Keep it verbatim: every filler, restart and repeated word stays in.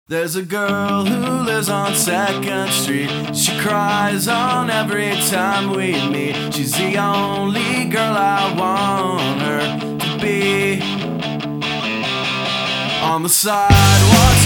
There's a girl who lives on Second Street. She cries on every time we meet. She's the only girl I want her to be. On the sidewalk